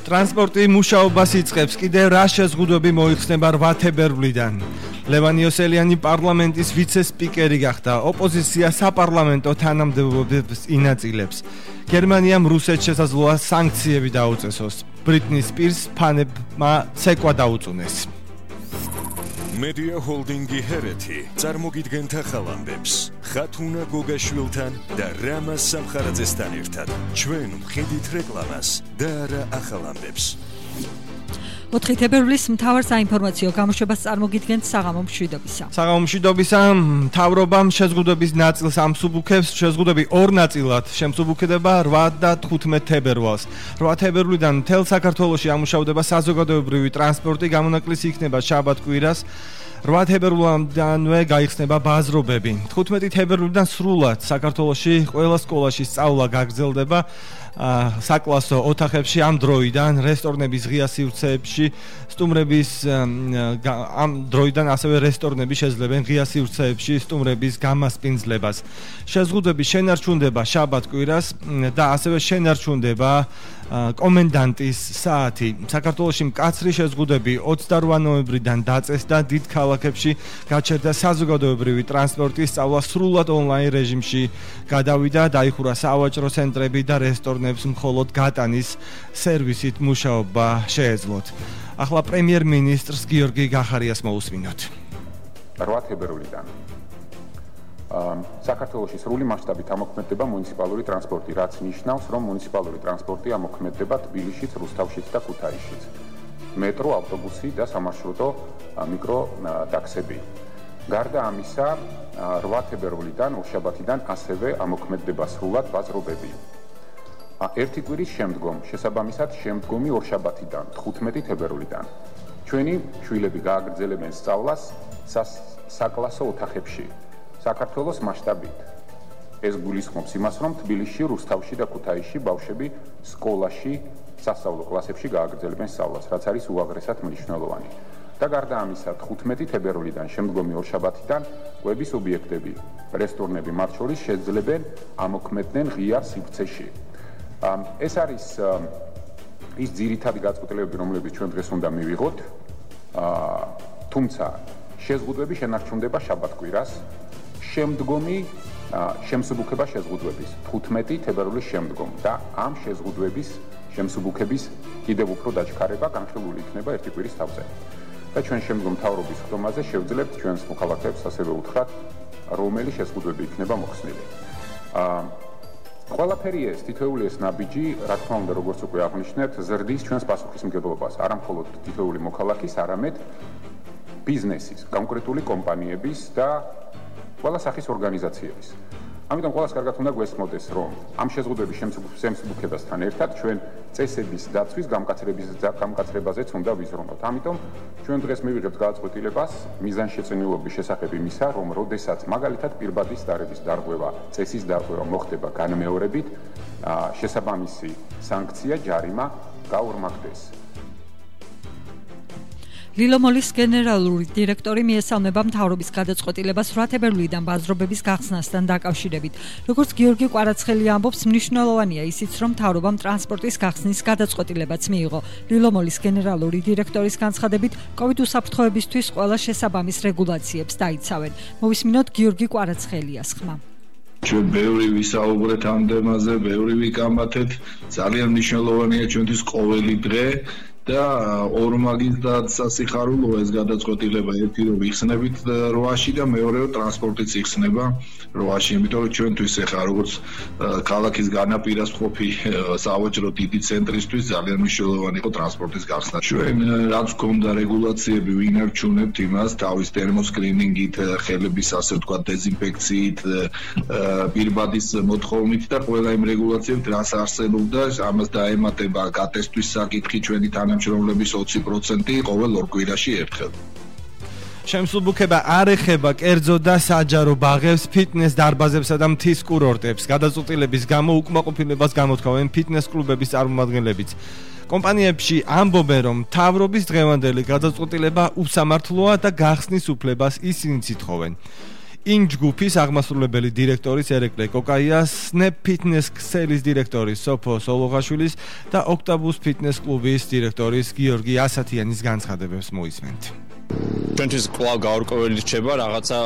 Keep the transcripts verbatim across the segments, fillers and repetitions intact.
ტრანსპორტი მუშაობას იწყებს, კიდევ რა შეზღუდვები მოიხსნება რვა თებერვლიდან. ლევან იოსელიანი პარლამენტის ვიცე-სპიკერი გახდა, ოპოზიცია საპარლამენტო თანამდებობებს ინაწილებს. გერმანიამ რუსეთს შესაძლოა სანქციები დაუწესოს. ბრიტნი სპირს ფანებმა ცეკვა დაუწუნეს. Media Holdingi Hereti წარმოგიდგენთ ახალ ამბებს. ხათუნა გოგაშვილთან და რამა სამხარაძესთან ერთად. ჩვენ ვხედით რეკლამას და არა ახალ ამბებს. ოთხი თებერვლის მთავარ საინფორმაციო გამოშვებას წარმოგიდგენთ საღამო მშვიდობისა. საღამო მშვიდობისა, მთავრობამ შეზღუდვების ნაწილს ამსუბუქებს, შეზღუდვები ორ ნაწილად შემსუბუქდება რვა და თხუთმეტ თებერვალს. რვა თებერვლიდან მთელ საქართველოში ამუშავდება საზოგადოებრივი ტრანსპორტი, გამონაკლისი იქნება შაბათ-კვირას. რვა თებერვლამდანვე გაიხსნება ბაზრობები. თხუთმეტი თებერვლიდან სრულად საქართველოში ყველა სკოლაში სწავლა გაგრძელდება. საკლასო ოთახებში ამ დროიდან რესტორნების ღია სივრცეებში სტუმრების ამ დროიდან ასევე რესტორნები შეძლებენ ღია სივრცეებში სტუმრების გამასპინძლებას. შეზღუდვები შენარჩუნდება შაბათ-კვირას და ასევე შენარჩუნდება კომენდანტის საათი. საქართველოში მკაცრი შეზღუდვები ოცდარვა ნოემბრიდან დაწესდა, დიდ ქალაქებში გაჩერდა საზოგადოებრივი ტრანსპორტის სწავლა სრულად ონლაინ რეჟიმში გადავიდა, დაიხურა სავაჭრო ცენტრები და რესტორნებს მხოლოდ გატანის სერვისით მუშაობა შეეძლოთ. ახლა პრემიერ-მინისტრს გიორგი გახარიას მოусმინოთ. რვა თებერვლიდან საქართველოში სრული მასშტაბით ამოქმედება მუნიციპალური ტრანსპორტი, რაც ნიშნავს, რომ მუნიციპალური ტრანსპორტი ამოქმედება თბილისშიც, რუსთავშიც და ქუთაისშიც. მეტრო, ავტობუსი და სამარშრუტო მიკროტაქსები. გარდა ამისა, რვა თებერვლიდან, ორშაბათიდან ასევე ამოქმედება სრულად ბაზრობები. ერთი კვირის შემდგომ, შესაბამისად, შემდგომი ორშაბათიდან, თხუთმეტი თებერვლიდან, ჩვენი შვილები გააგრძელებენ სწავლას საკლასო ოთახებში. საქართველოს მასშტაბით. ეს გულისხმობს იმას, რომ თბილისში, რუსთავში და ქუთაისში ბავშვები სკოლაში, სასწავლო კლასებში გააგრძელებენ სწავლას, რაც არის უაღრესად მნიშვნელოვანი. და გარდა ამისა, თხუთმეტი თებერვლიდან, შემდგომი ორშაბათიდან კვების ობიექტები, რესტორნები მათ შორის შეძლებენ ამოქმედდნენ ღია სივრცეში. ეს არის ის ძირითადი გაწყვეტილებები, რომლებიც ჩვენ დღეს უნდა მივიღოთ, თუმცა შეზღუდვები შენარჩუნდება შაბათ-კვირას, შემდგომი შემსუბუქება შეზღუდვების თხუთმეტი თებერვლის შემდგომ და ამ შეზღუდვების შემსუბუქების კიდევ უფრო დაჩქარება განხილული იქნება ერთი კვირის თავზე. და ჩვენ შემდგომ მთავრობის ხდომაზე შევძლებთ ჩვენს მოქალაქეებს ასევე უთხრათ, რომელი შეზღუდვები იქნება მოხსნილი. ყველაფერი ეს, თითოეული ეს ნაბიჯი, რა თქმა უნდა, როგორც უკვე აღნიშნეთ, ზრდის ჩვენს პასუხისმგებლობას, არა მხოლოდ თითოეული მოქალაქის, არამედ ბიზნესის, კონკრეტული კომპანიების და ყველა სახის ორგანიზაციების. ამიტომ ყველას კარგად უნდა გვესმოდეს, რომ ამ შეზღუდვების შემსუბუქებასთან ერთად ჩვენ წესების დაცვის გამკაცრებაზეც უნდა ვიზრუნოთ. ამიტომ ჩვენ დღეს მივიღებთ გადაწყვეტილებას მიზანშეწინილობის შესახებ იმისა, რომ როდესაც მაგალითად პირბადის დარების დარღვევა, წესის დარღვევა მოხდება განმეორებით, შესაბამისი სანქცია, ჯარიმა გაორმაგდეს. ლილომოლის გენერალური დირექტორი მიესალმება მთავრობის გადაწყვეტილებას რვა თებერვლიდან ბაზრობების გახსნასთან დაკავშირებით. როგორც გიორგი კვარაცხელი ამბობს, მნიშვნელოვანია ისიც, რომ მთავრობამ ტრანსპორტის გახსნის გადაწყვეტილებაც მიიღო. ლილომოლის გენერალური დირექტორის განცხადებით, კოვიდ უსაფრთხოებისთვის ყველა შესაბამის რეგულაციებს დაიცავენ. მოვისმინოთ გიორგი კვარაცხელიას ხმა. ჩვენ ბევრი ვისაუბრეთ ამ თემაზე, ბევრი ვიკამათეთ, ძალიან მნიშვნელოვანია ჩვენთვის ყოველი დღე. და ორმაგის და სასიხარულოა ეს გადაწყვეტილება, ერთი რომ იხსნებით რვაში და მეორე რომ ტრანსპორტიც იხსნება რვაში, იმიტომ რომ ჩვენთვის ახლა როგორც ქალაქის განაპირას ყოფი სავაჭრო დიდი ცენტრისთვის ძალიან მნიშვნელოვანი იყო ტრანსპორტის გახსნა. ჩვენ რაც გვქონდა რეგულაციები ვინარჩუნებთ იმას თავის თერმოსკრინინგით, ხელების ასე ვთქვათ დეზინფექციით, პირბადის მოთხოვნით და ყველა იმ რეგულაციებით რაც არსებობდა, ამას დაემატება გატესტვის საკითხი ჩვენი თანამშრომლების შემშრომლების ოცი პროცენტი ყოველ ორ კვირაში ერთხელ. შემსუბუქება არ ეხება კერძო და საჯარო ბაღებს, ფიტნეს დარბაზებსა და მთის კურორტებს. გადაწყვეტილების გამო უკმაყოფილებას გამოთქვამენ ფიტნეს კლუბების წარმომადგენლებიც. კომპანიებში ამბობენ, რომ მთავრობის დღევანდელი გადაწყვეტილება უსამართლოა და გახსნის უფლებას ისინიც ითხოვენ. იმ ჯგუფის აღმასრულებელი დირექტორის ერეკლე კოკაიას, Snap Fitness ქსელის დირექტორის სოფო სოლოღაშვილის და ოქტაბუს ფიტნეს კლუბის დირექტორის გიორგი ასათიანის განცხადებებს მოისმენთ. ჩვენთვის კვლავ გაურკვეველი რჩება რაღაცა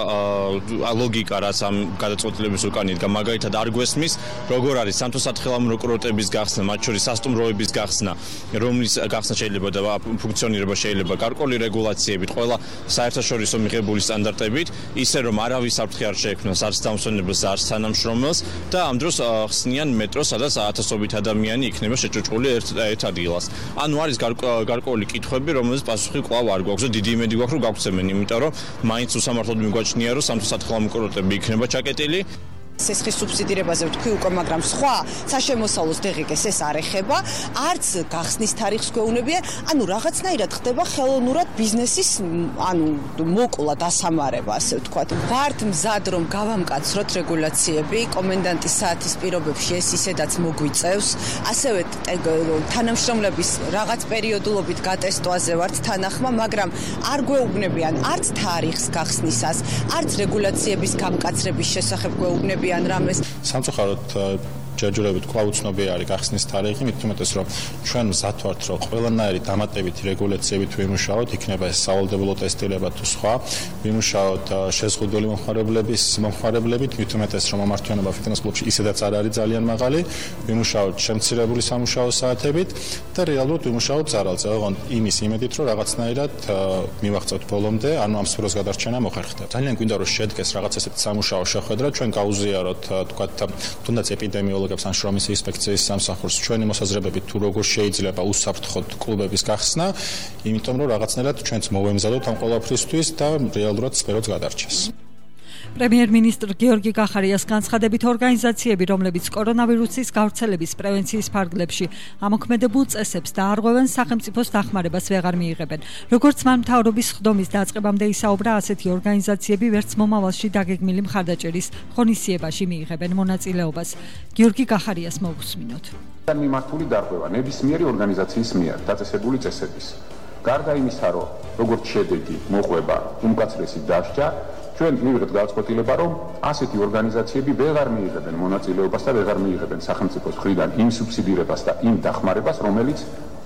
ლოგიკა, რაც ამ გადაწყვეტილების უკან იდგა. მაგალითად, არ გვესმის, როგორ არის სამთო-სათხილამურო კურორტების გახსნა, მათ შორის სასტუმროების გახსნა, რომლის გახსნა შეიძლება და ფუნქციონირება შეიძლება გარკვეული რეგულაციებით, ყველა საერთაშორისო მიღებული სტანდარტებით, ისე რომ არავის საფრთხე არ შეექმნას არც დამსვენებელს, არც თანამშრომელს და ამ დროს ხსნიან მეტროს, სადაც ათასობით ადამიანი იქნება შეჭუჭყული ერთ ადგილას. ანუ არის გარკვეული კითხვები, რომელზეც პასუხი კვლავ არ გვაქვს და დიდი იმედი გვაქვს, რომ გავხსენებენ, იმიტომ რომ მაინც უსამართლოდ მიგვაჩნია, რომ სამთო-სათხილამურო კურორტები იქნება ჩაკეტილი. სესხის სუბსიდირებაზე ვთქვი უკვე, მაგრამ სხვა საშემოსავლოს დეღიგეს ეს არ ეხება, არც გახსნის თარიღს გვეუბნებიან, ანუ რაღაცნაირად ხდება ხელოვნურად ბიზნესის, ანუ მოკლა დასამარება, ასე ვთქვათ. ვართ მზად, რომ გავამკაცროთ რეგულაციები, კომენდანტის საათის პირობებში ეს ისედაც მოგვიწევს, ასევე თანამშრომლების რაღაც პერიოდულობით გატესტვაზე ვართ თანახმა, მაგრამ არ გვეუბნებიან არც თარიღს გახსნისას, არც რეგულაციების გამკაცრების შესახებ გვეუბნებიან. სამწუხაროდ ჯერჯერობით კვლავ უცნობი არის გახსნის თარიღი, მით უმეტეს რომ ჩვენ მზად ვართ, რომ ყველანაირი დამატებითი რეგულაციებით ვიმუშაოთ, იქნება ეს სავალდებულო ტესტირება თუ სხვა, ვიმუშაოთ შეზღუდული მომხმარებლების მომხმარებლებით, მით უმეტეს რომ ამართლიანობა ფიტნეს კლუბში ისედაც არ არის ძალიან მაღალი, ვიმუშაოთ შემცირებული სამუშაო საათებით და რეალურად ვიმუშაოთ ზარალზე, ოღონდ იმის იმედით, რომ რაღაცნაირად მივაღწევთ ბოლომდე, ანუ ამ სფეროს გადარჩენა მოხერხდება. ძალიან გვინდა რომ შედგეს რაღაც ესეთი სამუშაო შეხვედრა, ჩვენ გაუზიაროთ, თქვათ, თუნდაც ეპიდემიოლოგ ან შრომის ინსპექციის სამსახურს ჩვენი მოსაზრებებით თუ როგორ შეიძლება უსაფრთხოდ კლუბების გახსნა, იმიტომ რომ რაღაცნაირად ჩვენც მოვემზადოთ ამ ყველაფრისთვის და რეალურად სფეროც გადარჩეს. პრემიერ-მინისტრ გიორგი კახარიას განცხადებით, ორგანიზაციები, რომლებიც კორონავირუსის გავრცელების პრევენციის ფარგლებში ამოქმედებულ წესებს დაარღვევენ, სახელმწიფოს დახმარებას ვეღარ მიიღებენ. როგორც მან მთავრობის ხდომის დაწყებამდე ისაუბრა, ასეთი ორგანიზაციები ვერც მომავალში დაგეგმილი მხარდაჭერის ღონისძიებაში მიიღებენ მონაწილეობას. გიორგი კახარიას მოვუსმინოთ. მიმართული დარღვევა ნებისმიერი ორგანიზაციის მიერ დაწესებული წესების. გარდა იმისა, რომ როგორც შედეგი მოყვება უმკაცრესი დასჯა, ჩვენ მივიღეთ გადაწყვეტილება, რომ ასეთი ორგანიზაციები ვეღარ მიიღებენ მონაწილეობას და ვეღარ მიიღებენ სახელმწიფოს მხრიდან იმ სუბსიდირებას და იმ დახმარებას, რომელიც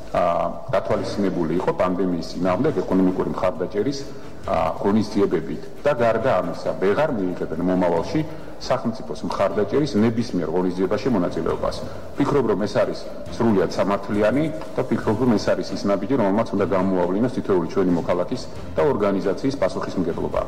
გათვალისწინებული იყო პანდემიის წინააღმდეგ ეკონომიკური მხარდაჭერის ღონისძიებებით და გარდა ამისა ვეღარ მიიღებენ მომავალში სახელმწიფოს მხარდაჭერის ნებისმიერ ღონისძიებაში მონაწილეობას. ვფიქრობ, რომ ეს არის სრულიად სამართლიანი და ვფიქრობ, რომ ეს არის ის ნაბიჯი, რომელმაც უნდა გამოავლინოს თითოეული ჩვენი მოქალაქის და ორგანიზაციის პასუხისმგებლობა.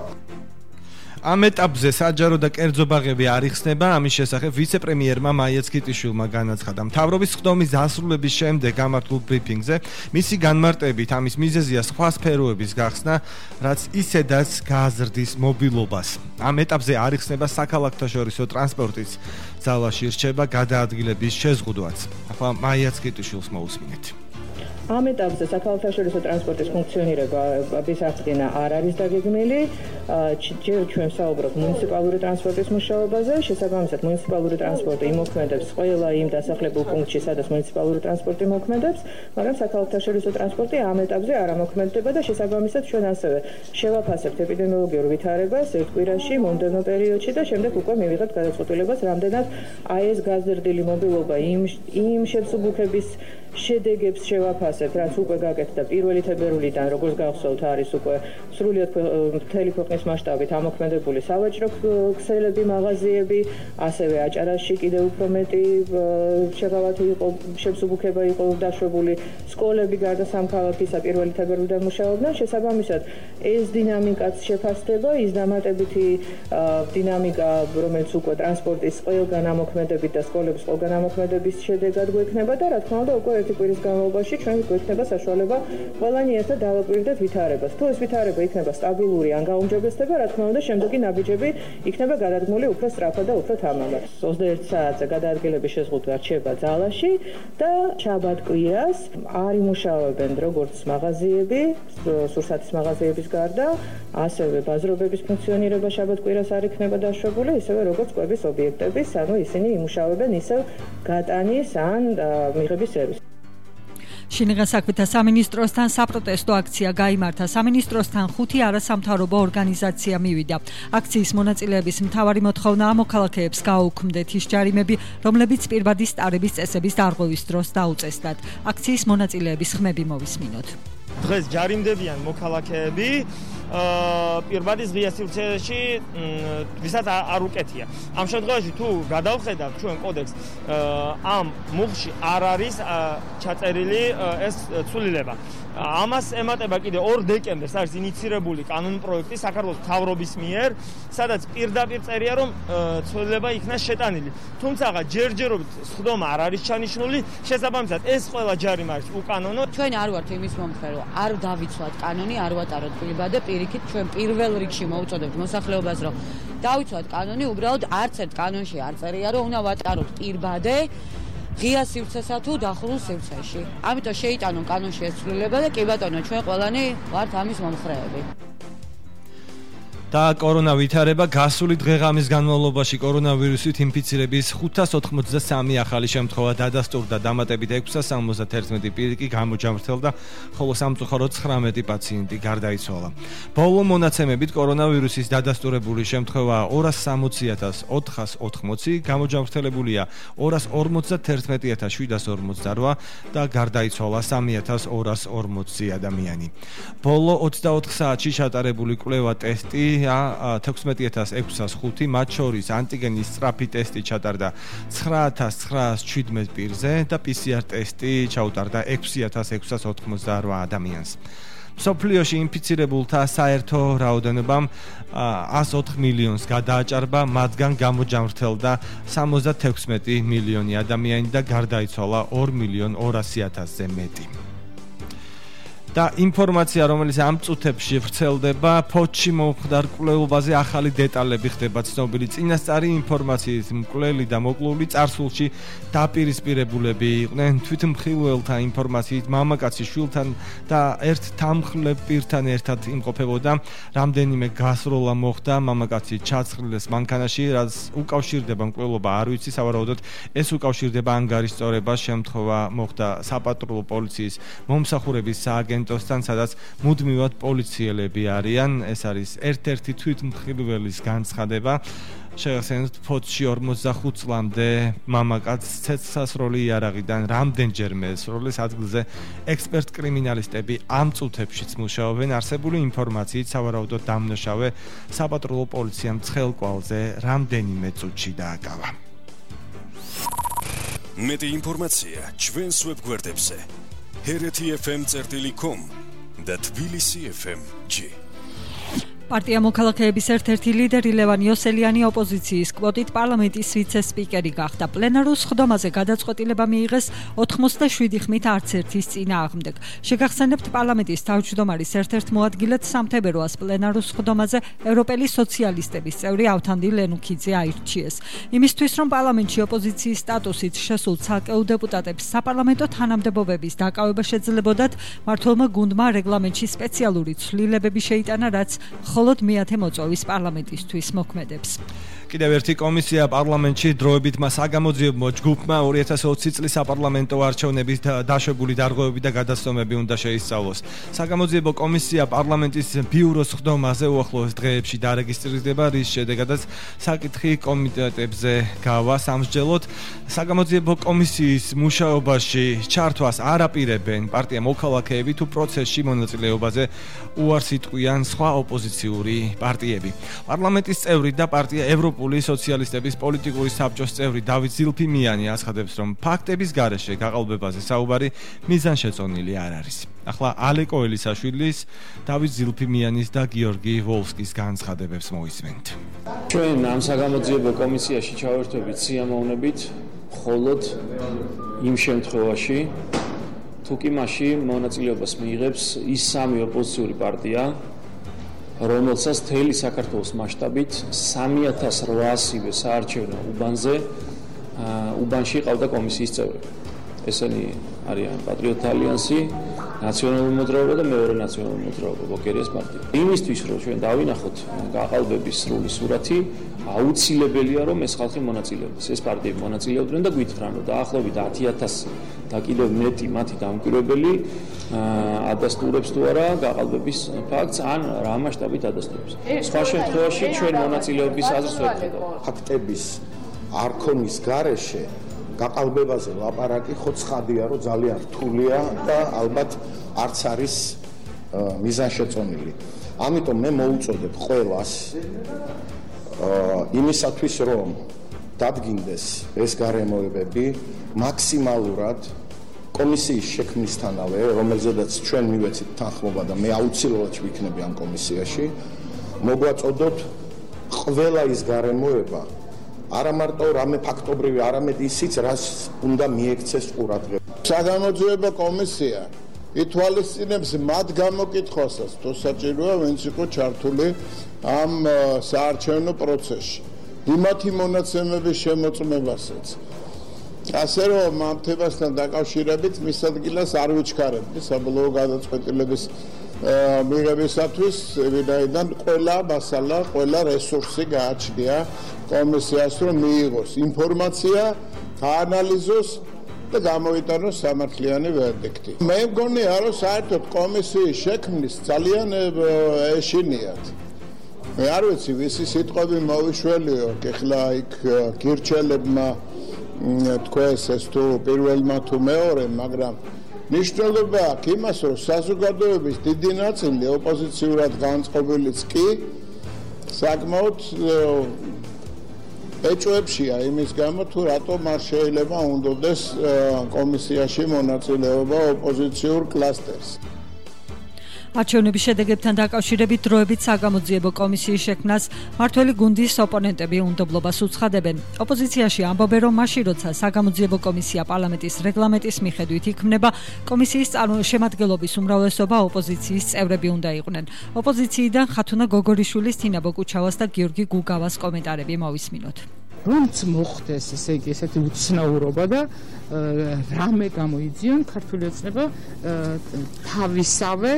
ამ ეტაპზე საჯარო და კერძო ბაღები არ იხსნება, ამის შესახებ ვიცე-პრემიერმა მაია ცქიტიშვილმა განაცხადა. მთავრობის ხდომის დასრულების შემდეგ გამართულ ბრიფინგზე მისი განმარტებით ამის მიზეზია სხვა სფეროების გახსნა, რაც ისედაც გააზრდის მობილობას. ამ ეტაპზე არ იხსნება საქალაქთაშორისო ტრანსპორტის ძალაში რჩება გადაადგილების შეზღუდვაც. ახლა მაია ცქიტიშვილს მოусმინეთ. ამ ეტაპზე საქალაქთაშორისო ტრანსპორტის ფუნქციონირება ბიზნესიდან არ არის დაგეგმილი. ჯერ ჩვენ საუბრობთ მუნიციპალური ტრანსპორტის მუშაობაზე, შესაბამისად მუნიციპალური ტრანსპორტი იმოქმედებს ყველა იმ დასახლებულ პუნქტში, სადაც მუნიციპალური ტრანსპორტი მოქმედებს, მაგრამ საქალაქთაშორისო ტრანსპორტი ამ ეტაპზე არ ამოქმედდება და შესაბამისად ჩვენ ასევე შევაფასებთ ეპიდემიოლოგიურ ვითარებას ერთ კვირაში, მომდევნო პერიოდში და შემდეგ უკვე მივიღებთ გადაწყვეტილებას, რამდენად აი ეს გაზრდილი მობილობა იმ იმ შეცდომების შედეგებს შევაფასებთ, რაც უკვე გაკეთდა პირველი თებერვლიდან, როგორც გახსოვთ, არის უკვე სრულიად მთელი ქვეყნის მასშტაბით ამოქმედებული სავაჭრო ქსელები, მაღაზიები, ასევე აჭარაში კიდევ უფრო მეტი შეღავათი იყო, შებსუბუქება იყო დაშვებული, სკოლები გარდა სამქალაქისა პირველი თებერვლიდან მუშაობდნენ, შესაბამისად ეს დინამიკაც შეფასდება, ის დამატებითი დინამიკა, რომელიც უკვე ტრანსპორტის ყველგან ამოქმედებით და სკოლების ყველგან ამოქმედების შედეგად გვექნება და რა თქმა უნდა უკვე ერთი კვირის განმავლობაში ჩვენ გვექნება საშუალება ყველანი ერთად დავაკვირდეთ ვითარებას. თუ ეს ვითარება იქნება სტაბილური ან გაუმჯობესდება, რა თქმა უნდა, შემდეგი ნაბიჯები იქნება გადადგმული უფრო სწრაფად და უფრო თამამად. ოცდაერთ საათზე გადაადგილების შეზღუდვა რჩება ძალაში და შაბათ-კვირას არ იმუშავებენ როგორც მაღაზიები, სურსათის მაღაზიების გარდა, ასევე ბაზრობების ფუნქციონირება შაბათ-კვირას არ იქნება დაშვებული, ისევე როგორც კვების ობიექტების, ანუ ისინი იმუშავებენ ისევ გატანის ან მიღების სერვისს. შინიღან საქმეთა სამინისტროსთან საპროტესტო აქცია გაიმართა. სამინისტროსთან ხუთი არასამთავრობო ორგანიზაცია მივიდა. აქციის მონაწილეების მთავარი მოთხოვნაა მოქალაქეებს გააუქმდეთ ის ჯარიმები, რომლებიც პირბადის სტარების წესების დარღვევის დროს დაუწესდათ. აქციის მონაწილეების ხმები მოვისმინოთ. დღეს ჯარიმდებიან მოქალაქეები პირბადის ღია სივრცეში, ვისაც არ უკეთია. ამ შემთხვევაში თუ გადავხედავთ ჩვენ კოდექსს, ამ მუხლში არ არის ჩაწერილი ეს ცვლილება. ამას ემატება კიდე ორ დეკემბერს არის ინიცირებული კანონპროექტი საქართველოს მთავრობის მიერ, სადაც პირდაპირ წერია, რომ ცვლილება იქნა შეტანილი. თუმცა ჯერჯერობით სხდომა არ არის ჩანიშნული, შესაბამისად ეს ყველა ჯარიმა არის უკანონო. ჩვენ არ ვართ იმის მომხრე, რომ არ დავიცვლათ კანონი, არ ვატაროთ პირბადე, პირიქით ჩვენ პირველ რიგში მოვუწოდებთ მოსახლეობას, რომ დავიცვლათ კანონი, უბრალოდ არც ერთ კანონში არ წერია, რომ უნდა ვატაროთ პირბადე ღია სივრცესა თუ დახურულ სივრცეში. ამიტომ შეიტანონ კანონში ეს ცვლილება და კი ბატონო, ჩვენ ყველანი ვართ ამის მომხრეები. და კორონა ვითარება გასული დღეღამის განმავლობაში კორონავირუსით ინფიცირების ხუთას ოთხმოცდასამი ახალი შემთხვევა დადასტურდა, დამატებით ექვსას სამოცდაერთმეტი პირი კი გამოჯამრთელდა, ხოლო სამწუხაროდ ცხრამეტი პაციენტი გარდაიცვალა. ბოლო მონაცემებით კორონავირუსის დადასტურებული შემთხვევა ორას სამოცი ათას ოთხას ოთხმოცი, გამოჯამრთელებულია ორას ორმოცდაერთმეტი ათას შვიდას ორმოცდარვა და გარდაიცვალა სამი ათას ორას ორმოცი ადამიანი. ბოლო ოცდაოთხ საათში ჩატარებული კვლევა ტესტი თექვსმეტი ათას ექვსას ხუთი, მათ შორის ანტიგენის სწრაფი ტესტი ჩატარდა ცხრა ათას ცხრაას შვიდმეტ პირზე და პი სი არ ტესტი ჩაუტარდა ექვსი ათას ექვსას ოთხმოცდაორვა ადამიანს. მსოფლიოში ინფიცირებულთა საერთო რაოდენობამ ას ოთხ მილიონს გადააჭარბა, მათგან გამოჯამრთელდა სამოცდათექვსმეტი მილიონი ადამიანი და გარდაიცვალა ორ მილიონ ორასი ათასზე მეტი. და ინფორმაცია, რომელიც ამ წუთებში ვრცელდება, ფოთში მომხდარ კვლევაზე ახალი დეტალები ხდება ცნობილი. წინასწარი ინფორმაციით მკვლელი და მოკლული წარსულში დაპირისპირებულები იყვნენ. თვითმხილველთა ინფორმაციით მამაკაცი შვილთან და ერთ თანმხლებ პირთან ერთად იმყოფებოდა. რამდენიმე გასროლა მოხდა, მამაკაცი ჩაცხრილეს მანქანაში, რაც უკავშირდება მკვლელობა არ ვიცი, სავარაუდოდ ეს უკავშირდება ანგარიშწორებას. შემთხვევა მოხდა საპატრულო პოლიციის მომსახურების სააგენტო თან, სადაც მუდმივად პოლიციელები არიან. ეს არის ერთ-ერთი თვითმხილველის განცხადება. შეგახსენებთ, ფოთში ორმოცდახუთ წლამდე მამაკაცს ცეცხლსასროლი იარაღიდან რამდენჯერმე ესროლეს ადგილზე ექსპერტ კრიმინალისტები ამ წუთებშიც მუშაობენ. არსებული ინფორმაციით სავარაუდოდ დამნაშავე საპატრულო პოლიციამ ცხელკვალზე რამდენიმე წუთში დააკავა. მეტი ინფორმაცია ჩვენს ვებგვერდებზე ჰერეთი ეფ ემ წერტილი კომ და თბილისი ეფ ემ ჯი. პარტია მოქალაქეების ერთ-ერთი ლიდერი ლევან იოსელიანი ოპოზიციის კვოტით პარლამენტის ვიცე-სპიკერი გახდა. პლენარულ სხდომაზე გადაწყვეტილება მიიღეს ოთხმოცდაშვიდი ხმით არც ერთის წინააღმდეგ. შეგახსენებთ, პარლამენტის თავმჯდომარის ერთ-ერთ მოადგილედ სამ თებერვალს პლენარულ სხდომაზე ევროპელი სოციალისტების წევრი ავთანდი ლენუქიძე აირჩიეს. იმისთვის, რომ პარლამენტში ოპოზიციის სტატუსით შესულ ცალკეულ დეპუტატებს საპარლამენტო თანამდებობების დაკავება შეძლებოდათ, მმართველმა გუნდმა რეგლამენტში სპეციალური ცვლილებები შეიტანა, რაც მხოლოდ მეათე მოწვევის პარლამენტისთვის მოქმედებს. კიდევ ერთი კომისია პარლამენტში დროებითმა საგამოძიებო ჯგუფმა ორი ათას ოცი წლის საპარლამენტო არჩევნების დაშვებული დარღვევები და გადაცემები უნდა შეისწავლოს. საგამოძიებო კომისია პარლამენტის ბიუროს სხდომაზე უახლოეს დღეებში დარეგისტრირდება, რის შედეგადაც საკითხი კომიტეტებზე გავა. სამსჯელოდ საგამოძიებო კომისიის მუშაობაში ჩართვას არ აპირებენ პარტია მოქალაქეები თუ პროცესში მონაწილეობაზე უარს იტყვიან სხვა ოპოზიციური პარტიები. პარლამენტის წევრი და პარტია ევროპული სოციალისტების პოლიტიკური საბჭოს წევრი დავით ზილფიმიანი აცხადებს, რომ ფაქტების გარეშე გაყალბებაზე საუბარი მიზანშეწონილი არ არის. ახლა ალეკო ელისაშვილის, დავით ზილფიმიანის და გიორგი ვოლსკის განცხადებებს მოისმენთ. ჩვენ ამ საგამოძიებო კომისიაში ჩავერთვებით სიამოვნებით მხოლოდ იმ შემთხვევაში, თუ კი მასში მონაწილეობას მიიღებს ის სამი ოპოზიციური პარტია, რომელსაც მთელი საქართველოს მასშტაბით სამი ათას რვაასივე საარჩევნო უბანზე უბანში ყავდა კომისიის წევრები. ესენი არიან პატრიოტთა ალიანსი, ნაციონალური მოძრაობა და მეორე ნაციონალური მოძრაობა ბოკერიას პარტია. იმისთვის რომ ჩვენ დავინახოთ გაყალბების სრული სურათი, აუცილებელია რომ ეს ხალხი მონაწილეობდეს. ეს პარტიები მონაწილეობდნენ და გვითხრან რომ დაახლოებით ათი ათასი და კიდევ მეტი მათი დამკვირვებელი ადასტურებს თუ არა გაყალბების ფაქტს ან რა მასშტაბით ადასტურებს. სხვა შემთხვევაში ჩვენ მონაწილეობის აზრს ვერ ხედავთ. ფაქტების არქონის გარეშე გაყალბებაზე ლაპარაკი ხო ცხადია რომ ძალიან რთულია და ალბათ არც არის მიზანშეწონილი. ამიტომ მე მოუწოდებ ყველას იმისათვის რომ დადგინდეს ეს გარემოებები მაქსიმალურად კომისიის შექმნისთანავე, რომელზედაც ჩვენ მივეცით თანხმობა და მე აუცილებლად ვიქნები ამ კომისიაში, მოგვაწოდოთ ყველა ის გარემოება არა მარტო რამე ფაქტობრივი, არამედ ისიც, რაც უნდა მიექცეს ყურადღება. საგამოძიებო კომისია ითვალისწინებს მათ გამოკითხვასაც, თუ საჭიროა ვინც იყო ჩართული ამ საარჩევნო პროცესში. იმათი მონაცემების შემოწმებასაც. ასე რომ ამ თემასთან დაკავშირებით მის ადგილას არ ვიჩქარებდი საბოლოო გადაწყვეტილების მიღებისათვის, ვინაიდან ყველა მასალა, ყველა რესურსი გააჩნია კომისიას, რომ მიიღოს ინფორმაცია, გაანალიზოს და გამოიტანოს სამართლიანი ვერდიქტი. მე მგონია, რომ საერთოდ კომისიის შექმნის ძალიან ეშინიათ. მე არ ვიცი, ვისი სიტყვები მოვიშველიო, ეხლა იქ გირჩელებმა თქვენს ეს თუ პირველმა თუ მეორემ, მაგრამ ნიშნულობა აქვს იმას, რომ საზოგადოების დიდი ნაწილი ოპოზიციურად განწყობილიც კი საკმაოდ ეჭვებშია იმის გამო, თუ რატომ არ შეიძლება უნდოდეს კომისიაში მონაწილეობა ოპოზიციურ კლასტერს. არჩევნების შედეგებთან დაკავშირებით დროებით საგამოძიებო კომისიის შექმნას მართველი გუნდის ოპონენტები უნდობლობას უცხადებენ. ოპოზიციაში ამბობენ, რომ მაშინ როცა საგამოძიებო კომისია პარლამენტის რეგლამენტის მიხედვით იქმნება, კომისიის შემადგენლობის უმრავლესობა ოპოზიციის წევრები უნდა იყვნენ. ოპოზიციიდან ხათუნა გოგორიშვილის, თინა ბოკუჩავას და გიორგი გუგავას კომენტარები მოვისმინოთ. რომც მოხდეს ესე იგი ესეთი უცნაურობა და რამე გამოიძიონ ქართული ოცნება თავისავე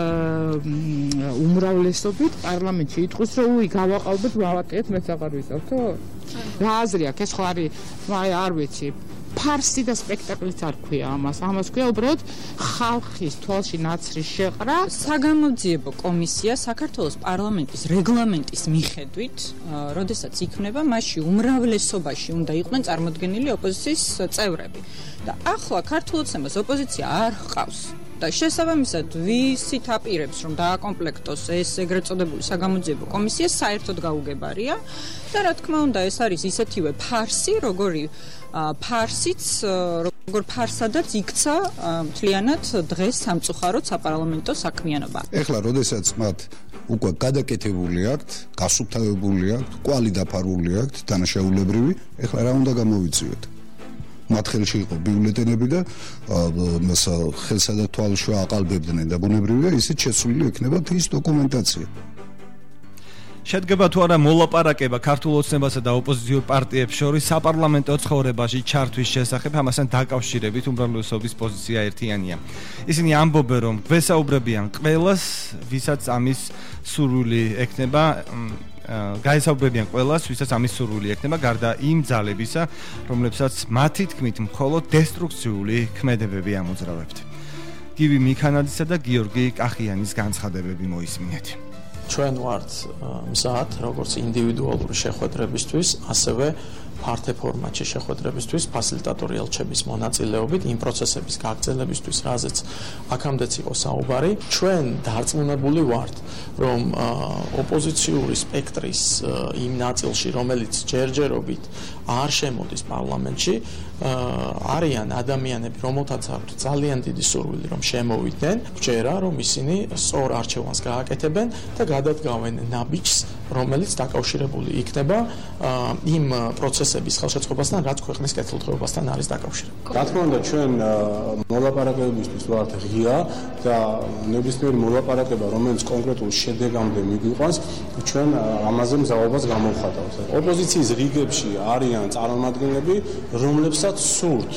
უმრავლესობით პარლამენტში იტყვის რომ უი გავაყალბეთ ვავაკეთ მეც აღარ ვიზავთო რა აზრი აქვს ეს ხო არის აი არ ვიცი ფარსი და სპექტაკლიც არ ქვია ამას ამას ქვია უბრალოდ ხალხის თვალში ნაცრის შეყრა. საგამოძიებო კომისია საქართველოს პარლამენტის რეგლამენტის მიხედვით, როდესაც იქმნება, მასში უმრავლესობაში უნდა იყვნენ წარმოდგენილი ოპოზიციის წევრები. და ახლა ქართულ ოცნებას ოპოზიცია არ ჰყავს. და შესაბამისად ვისით აპირებს რომ დააკომპლექტოს ეს ეგრეთ წოდებული საგამოძიებო კომისია საერთოდ გაუგებარია და რა თქმა უნდა ეს არის ისეთივე ფარსი როგორი ფარსიც როგორ ფარსადაც იქცა მთლიანად დღეს სამწუხაროდ საპარლამენტო საქმიანობა. ეხლა როდესაც მათ უკვე გადაკეთებული აქვთ, გასუფთავებული აქვთ, კვალი დაფარული აქვთ, დანაშაულებრივი, ეხლა რა უნდა გამოვიწიოთ? მათ ხელში იყო ბიულეტენები და ხელსა და თვალში აყალბებდნენ და ბუნებრივია ისიც შესული იქნება ის დოკუმენტაცია. შედგება თუ არა მოლაპარაკება ქართულ ოცნებასა და ოპოზიციურ პარტიებს შორის საპარლამენტო ცხოვრებაში ჩართვის შესახებ, ამასთან დაკავშირებით უმრავლესობის პოზიცია ერთიანია. ისინი ამბობენ, რომ გვესაუბრებიან ყველას, ვისაც ამის სურვილი ექნება, გაესაუბრებიან ყველას, ვისაც ამის სურვილი ექნება, გარდა იმ ძალებისა, რომლებსაც მათი თქმით მხოლოდ დესტრუქციული ქმედებები ამოძრავებთ. გივი მიქანაძისა და გიორგი კახიანის განცხადებები მოისმინეთ. ჩვენ ვართ მზად, როგორც ინდივიდუალური შეხვედრებისთვის, ასევე ფართე ფორმატში შეხვედრებისთვის, ფასილიტატორი ელჩების მონაწილეობით, იმ პროცესების გაგრძელებისთვის, რაზეც აქამდეც იყო საუბარი. ჩვენ დარწმუნებული ვართ, რომ ოპოზიციური სპექტრის იმ ნაწილში, რომელიც ჯერჯერობით არ შემოდის პარლამენტში, არიან ადამიანები, რომელთაც აქვთ ძალიან დიდი სურვილი, რომ შემოვიდნენ, გჯერა, რომ ისინი სწორ არჩევანს გააკეთებენ და გადადგავენ ნაბიჯს, რომელიც დაკავშირებული იქნება იმ პროცესების ხელშეწყობასთან, რაც ქვეყნის კეთილდღეობასთან არის დაკავშირებული. რა თქმა უნდა, ჩვენ მოლაპარაკებებისთვის ვართ ღია და ნებისმიერი მოლაპარაკება, რომელიც კონკრეტულ შედეგამდე მიგვიყვანს, ჩვენ ამაზე მზაობას გამოვხატავთ. ოპოზიციის რიგებში არიან წარმომადგენლები, რომლებსაც სურთ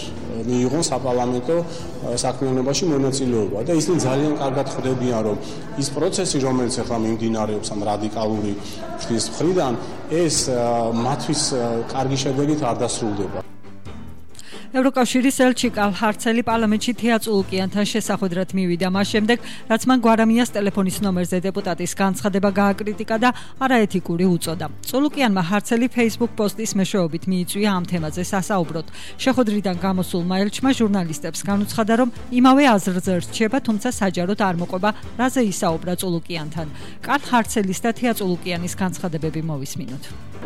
მიიღონ საპარლამენტო საქმიანობაში მონაწილეობა და ისინი ძალიან კარგად ხვდებიან, რომ ის პროცესი, რომელიც ახლა მიმდინარეობს ამ რადიკალური ფრის მხრიდან, ეს მათთვის კარგი შედეგით არ დასრულდება. ევროკავშირის ელჩი კალ ჰარცელი პარლამენტში თეა წულუკიანთან შესახვედრად მივიდა მას შემდეგ, რაც მან გვარამიას ტელეფონის ნომერზე დეპუტატის განცხადება გააკრიტიკა და არაეთიკური უწოდა. წულუკიანმა ჰარცელი Facebook პოსტის მეშვეობით მიიწვია ამ თემაზე სასაუბროდ. შეხვედრიდან გამოსულმა ელჩმა ჟურნალისტებს განუცხადა, რომ იმავე აზრზე რჩება, თუმცა საჯაროდ არ მოყვება, რაზე ისაუბრა წულუკიანთან. კალ ჰარცელის და თეა წულუკიანის განცხადებები მოვისმინოთ.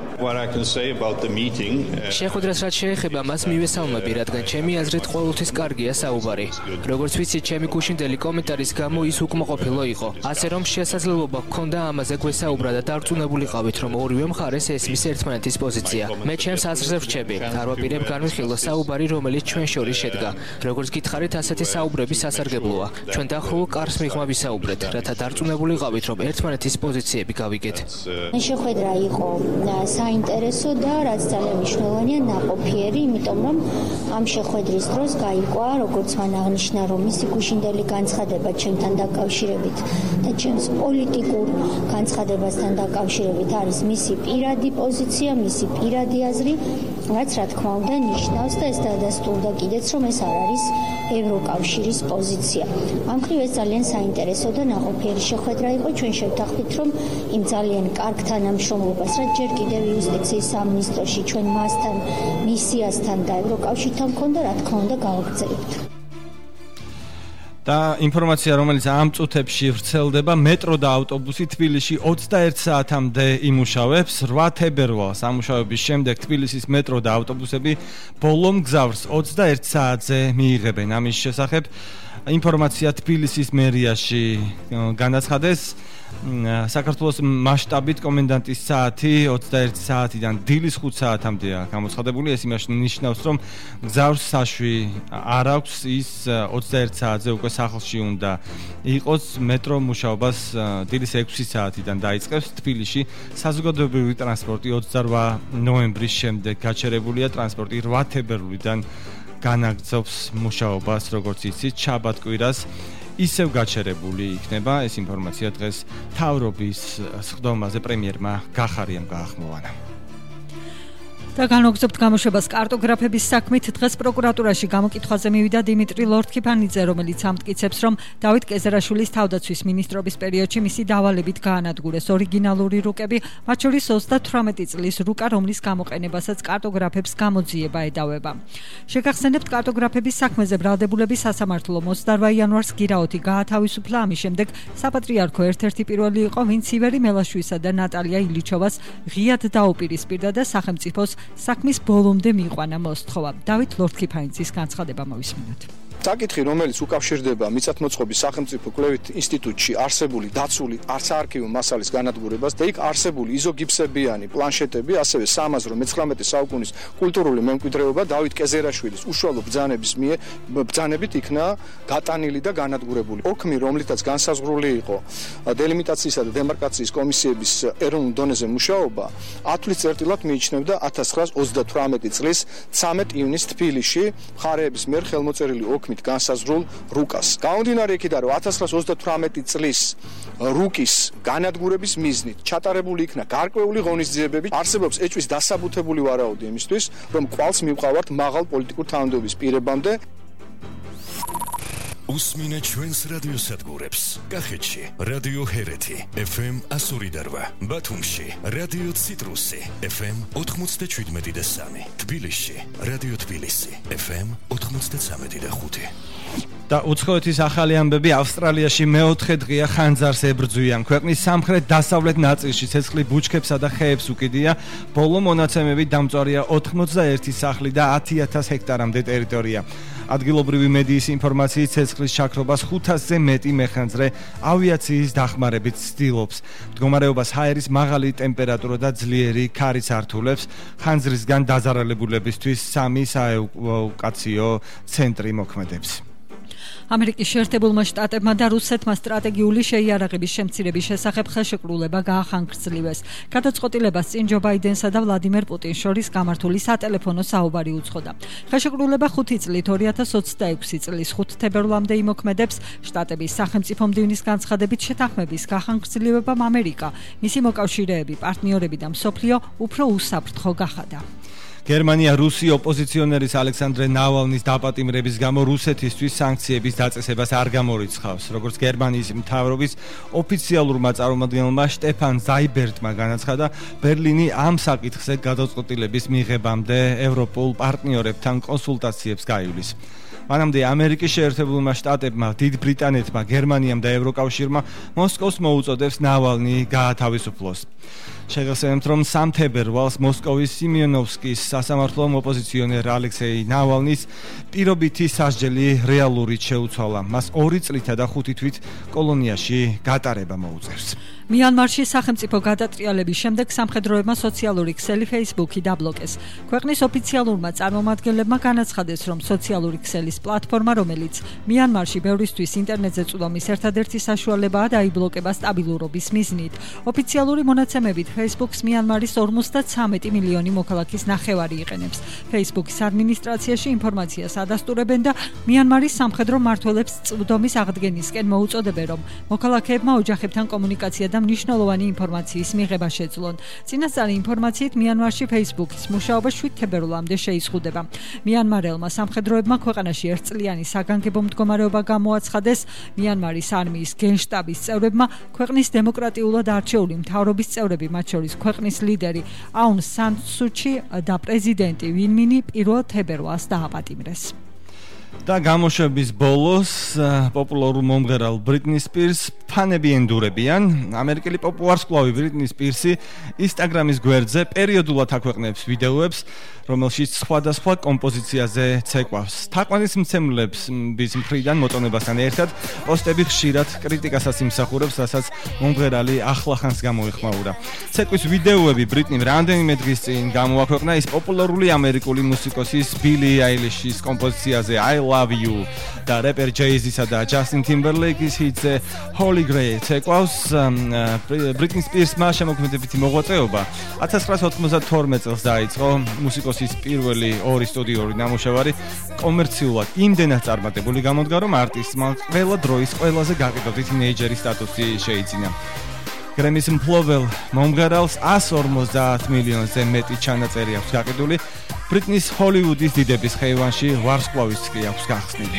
შეხვედრას რაც შეეხება, მას მივესალმები, რადგან ჩემი აზრით ყოველთვის კარგია საუბარი. როგორც ვიცით, ჩემი გუშინდელი კომენტარის გამო ის უკმაყოფილო იყო. ასე რომ შესაძლებლობა ჰქონდა ამაზე გვესაუბრა და დარწმუნებულიყავით, რომ ორივე მხარეს ესმის ერთმანეთის პოზიცია. მე ჩემს აზრზე ვრჩები. არ ვაპირებ განვიხილო საუბარი, რომელიც ჩვენ შორის შედგა. როგორც გითხარით, ასეთი საუბრები სასარგებლოა. ჩვენ დახრულ კარს მიღმა ვისაუბრეთ, რათა დარწმუნებულიყავით, რომ ერთმანეთის პოზიციები გავიგეთ. შეხვედრა იყო საინტერესო და რაც ძალიან მნიშვნელოვანია, ნაყოფიერი, იმიტომ რომ ამ შეხვედრის დროს გაიგვა, როგორც მან აღნიშნა, რომ მისი გუშინდელი განცხადება ჩემთან დაკავშირებით და ჩემს პოლიტიკურ განცხადებასთან დაკავშირებით არის მისი პირადი პოზიცია, მისი პირადი აზრი, რაც რა თქმა უნდა ნიშნავს და ეს დადასტურდა კიდეც, რომ ეს არ არის ევროკავშირის პოზიცია. ამ მხრივ ეს ძალიან საინტერესო და ნაყოფიერი შეხვედრა იყო. ჩვენ შევთანხმდით, რომ იმ ძალიან კარგ თანამშრომლობას, რაც ჯერ კიდევ იუსტიციის სამინისტროში ჩვენ მასთან, მისიასთან და ევროკავშირთან მქონდა, რა თქმა უნდა გავაგრძელებთ. და ინფორმაცია, რომელიც ამ წუთებში ვრცელდება, მეტრო და ავტობუსი თბილისში ოცდაერთ საათამდე იმუშავებს. რვა თებერვალს ამუშავების შემდეგ თბილისის მეტრო და ავტობუსები ბოლო მგზავრს ოცდაერთ საათზე მიიღებენ. ამის შესახებ ინფორმაცია თბილისის მერიაში განაცხადეს. საქართველოს მასშტაბით კომენდანტის საათი ოცდაერთი საათიდან დილის ხუთ საათამდეა გამოცხადებული. ეს იმაში ნიშნავს, რომ მგზავრს საშვი არ აქვს, ის ოცდაერთ საათზე უკვე სახლში უნდა იყოს. მეტრო მუშაობას დილის ექვსი საათიდან დაიწყებს. თბილისში საზოგადოებრივი ტრანსპორტი ოცდარვა ნოემბრის შემდეგ გაჩერებულია. ტრანსპორტი რვა თებერვლიდან განაგრძობს მუშაობას, როგორც იცით, შაბათ-კვირას ისევ გაჩერებული იქნება. ეს ინფორმაცია დღეს მთავრობის სხდომაზე პრემიერმა გახარიამ გაახმოვანა. და განაგრძობთ გამოშვებას კარტოგრაფების საქმით. დღეს პროკურატურაში გამოკითხვაზე მივიდა დიმიტრი ლორთქიფანიძე, რომელიც ამტკიცებს, რომ დავით კეზერაშვილის თავდაცვის მინისტრობის პერიოდში მისი დავალებით გაანადგურეს ორიგინალური რუკები, მათ შორის ოცდათვრამეტი წლის რუკა, რომლის გამოყენებასაც კარტოგრაფებს გამოძიება ედავება. შეგახსენებთ, კარტოგრაფების საქმეზე ბრალდებულების სასამართლომ ოცდარვა იანვარს გირაოთი გაათავისუფლა. ამის შემდეგ საპატრიარქო ერთ-ერთი პირველი იყო, ვინც ივერი მელაშვისა და ნატალია ილიჩოვას ღიად დაუპირისპირდა და სახელმწიფოს საქმის ბოლომდე მიიყვანა მოსთხოვა. დავით ლორთქიფანიძის განცხადება მოვისმინოთ. საკითხი, რომელიც უკავშირდება მიწათმოწყობის სახელმწიფო კვლევით ინსტიტუტში არსებული დაცული არქივო მასალის განადგურებას და იქ არსებული იზოგიფსებიანი პლანშეტები, ასევე სამაზრო მეცხრამეტე საუკუნის კულტურული მემკვიდრეობა დავით კეზერაშვილის უშუალო ბრძანების მიერ ბრძანებით იქნა გატანილი და განადგურებული. ოქმი, რომლითაც განსაზღვრული იყო დელიმიტაციისა და დემარკაციის კომისიების ეროვნულ დონეზე მუშაობა, ათ თვის წერტილად მიიჩნევდა ათას ცხრაას ოცდათვრამეტი წლის ცამეტ ივნისს თბილისში მხარეების მიერ ხელმოწერილი ოქმი განსაზღვრულ რუკას. გამომდინარე იქიდან, რომ ათას ცხრაას ოცდათვრამეტი წლის რუკის განადგურების მიზნით ჩატარებული იქნა გარკვეული ღონისძიებები, არსებობს ეჭვის დასაბუთებული ვარაუდი იმისთვის, რომ კვალს მივყავართ მაღალ პოლიტიკურ თანამდებობის პირებამდე. უსმინეთ ჩვენს რადიოსადგურებს. კახეთში რადიო ჰერეთი ეფ ემ ასორი და რვა, ბათუმში რადიო ციტრუსი ეფ ემ ოთხმოცდაშვიდმეტი და სამი, თბილისში რადიო თბილისი ეფ ემ ოთხმოცდაცამეტი და ხუთი. და უცხოეთის ახალი ამბები. ავსტრალიაში მეოთხე დღეა ხანძარს ებრძვიან. ქვეყნის სამხრეთ-დასავლეთ ნაწილში ცეცხლი ბუჩქებსა და ხეებს უკიდია. ბოლო მონაცემებით დამწვარია ოთხმოცდაერთი სახლი და ათი ათას ჰექტარამდე ტერიტორია. ადგილობრივი მედიის ინფორმაციით ცეცხლის შაქრობას ხუთასზე მეტი მეხანძრე ავიაციის დახმარებით ცდილობს. მდგომარეობას ჰაერის მაღალი ტემპერატურა და ძლიერი ქარიც ართულებს. ხანძრისგან დაზარალებულებისთვის სამი საევაკუაციო ცენტრი მოქმედებს. ამერიკის შეერთებულმა შტატებმა და რუსეთმა სტრატეგიული შეიარაღების შემცირების შესახებ ხელშეკრულება გაახანგრძლივეს. გადაწყვეტილებას წინ ჯო ბაიდენსა და ვლადიმერ პუტინს შორის გამართული სატელეფონო საუბარი უძღოდა. ხელშეკრულება ხუთი წლით ორი ათას ოცდაექვსი წლის ხუთ თებერვლამდე იმოქმედებს. შტატების სახელმწიფო მდივნის განცხადებით შეთანხმების გახანგრძლივებამ ამერიკა, მისი მოკავშირეები, პარტნიორები და მსოფლიო უფრო უსაფრთხო გახადა. გერმანია რუსი ოპოზიციონერის ალექსანდრე ნავალნის დაპატიმრების გამო რუსეთისთვის სანქციების დაწესებას არ გამორიცხავს. როგორც გერმანიის მთავრობის ოფიციალურმა წარმომადგენელმა შტეფან ზაიბერტმა განაცხადა, ბერლინი ამ საკითხზე გადაწყვეტილების მიღებამდე ევროპულ პარტნიორებთან კონსულტაციებს გაივლის. მანამდე ამერიკის შეერთებულმა შტატებმა, დიდ ბრიტანეთმა, გერმანიამ და ევროკავშირმა მოსკოვს მოუწოდებს ნავალნი გაათავისუფლოს. შეგახსენებთ, რომ სამ თებერვალს მოსკოვის სიმიონოვსკის სასამართლომ ოპოზიციონერ ალექსეი ნავალნის პირობითი სასჯელი რეალურით შეუცვალა. მას ორი წლითა და ხუთი თვით კოლონიაში გატარება მოუწევს. მიანმარში სახელმწიფო გადატრიალების შემდეგ სამხედროებმა სოციალური ქსელი Facebook-ი დაბლოკეს. ქვეყნის ოფიციალურმა წარმომადგენლებმა განაცხადეს, რომ სოციალური ქსელის პლატფორმა, რომელიც მიანმარში ბევრისთვის ინტერნეტზე წვდომის ერთადერთი საშუალებაა, დაიბლოკება სტაბილურობის მიზნით. ოფიციალური მონაცემებით Facebook-ს მიანმარის ორმოცდათვრამეტი მილიონი მოქალაქის ნახევარი იყენებს. Facebook-ის ადმინისტრაციაში ინფორმაციას ადასტურებენ და მიანმარის სამხედრო მმართველებს წვდომის აღდგენისკენ მოუწოდებენ, რომ მოქალაქეებმა ოჯახებთან კომუნიკაცია და მნიშვნელოვანი ინფორმაციის მიღება შეძლონ. წინასწარი ინფორმაციით მიანმარში Facebook-ის მუშაობა შვიდ თებერვლამდე შეიზღუდება. მიანმარელმა სამხედროებმა ქვეყანაში ერთწლიანი საგანგებო მდგომარეობა გამოაცხადეს. მიანმარის არმიის გენშტაბის წევრებმა ქვეყნის დემოკრატიულად არჩეული მთავრობის წევრები, მათ შორის ქვეყნის ლიდერი აუნ სან სუჩი და პრეზიდენტი ვინ მინი პირველ თებერვალს დააპატიმრეს. და გამოშვების ბოლოს პოპულარულ მომღერალ ბრიტნი სპირს ფანები ენდურებიან. ამერიკელი პოპულარსკვლავი ბრიტნი სპირსი ინსტაგრამის გვერდზე პერიოდულად აქვეყნებს ვიდეოებს, რომელშიც სხვადასხვა კომპოზიციაზე ცეკვავს. თაყვანისმცემლებს მხრიდან მოწონებასთან ერთად პოსტები ხშირად კრიტიკასაც იმსახურებს, რასაც მომღერალი ახლახანს გამოეხმაურა. ცეკვის ვიდეოები ბრიტნიმ რამდენიმე დღის წინ გამოაქვეყნა ის პოპულარული ამერიკული მუსიკოსის ბილი აილიშის კომპოზიციაზე I Love You და რეპერ ჯეიზისა და ჯასტინ ტიმბერლეიკის ჰიტზე Holy Grail ცეკვავს. ბრიტნი სპირსმა შემოქმედებითი მოღვაწეობა ათას ცხრაასა ოთხმოცდათორმეტ წელს დაიწყო. მუსიკოსის პირველი ორი სტუდიური ნამუშევარი კომერციულად იმდენად წარმატებული გამოდგა, რომ არტისტმა ყველა დროის ყველაზე გაყიდვადი თინეიჯერის სტატუსი შეიძინა. გრემის მფლობელ მომღერალს εκατს ორმოცდაათ მილიონზე მეტი ჩანაწერი აქვს გაყიდული. ბრიტნის ჰოლივუდის დიდების ხეივანში ვარსკვლავიც კი აქვს გახსნილი.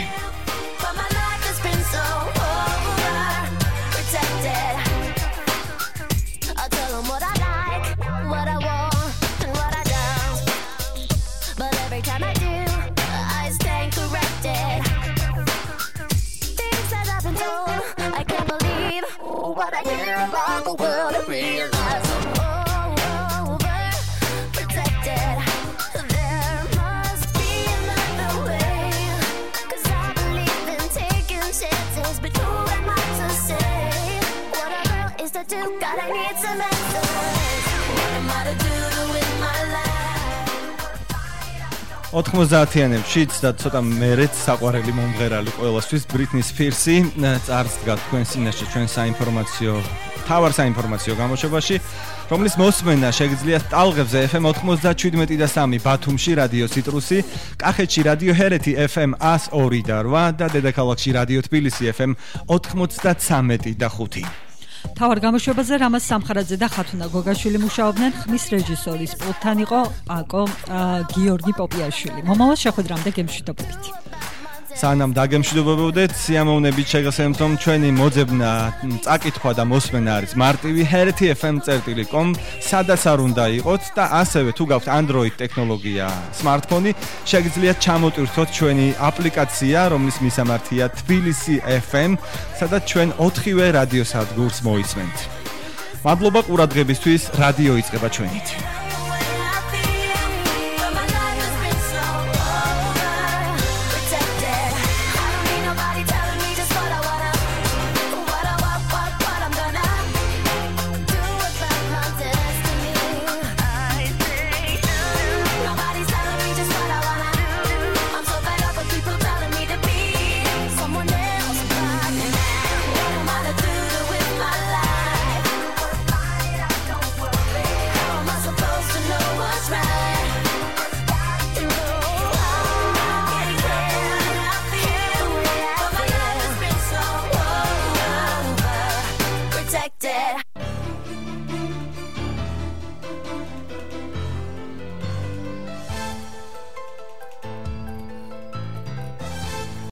What I hear about the world and realize I'm over protected. There must be another way, 'cause I believe in taking chances, but who am I to say what a girl is to do? God, I need some answers. What am I to do with my life? ოთხმოცდაათიანებშიც და ცოტა მერეც საყვარელი მომღერალი ყველასთვის ბრიტნი სპირსი წარს დგა თქვენ წინაშე ჩვენ საინფორმაციო თავარ საინფორმაციო გამოშვებაში, რომლის მოსმენა შეგიძლიათ ტალღებზე F M ოცდაშვიდმეტი და სამი ბათუმში რადიო ციტრუსი, კახეთში რადიო ჰერეთი F M εκατს ორი და რვა და დედაქალაქში რადიო თბილისი F M ოცდაცხრამეტი და ხუთი. თავარ გამოშვებაზე რამაზ სამხარაძე და ხათუნა გოგაშვილი მუშაობდნენ. ხმის რეჟისორის პულტთან იყო პაკო გიორგი პოპიაშვილი. მომავალ შეხვედრამდე გემშვიდობებით. სანამ დაგემშვიდობებოდეთ, სიამოვნებით შეგახსენებთ, რომ ჩვენი მოძებნა წაკითხვა და მოსმენა არის მარტივი ჰერეთი F M წერტილი com, სადაც არ უნდა იყოთ და ასევე თუ გაქვთ Android ტექნოლოგია, smartphone, შეგიძლიათ ჩამოტვირთოთ ჩვენი აპლიკაცია, რომლის მისამართია თბილისი F M, სადაც ჩვენ ოთხივე რადიო სადგურს მოისმენთ. მადლობა ყურადღებისთვის, რადიო იწყება ჩვენით.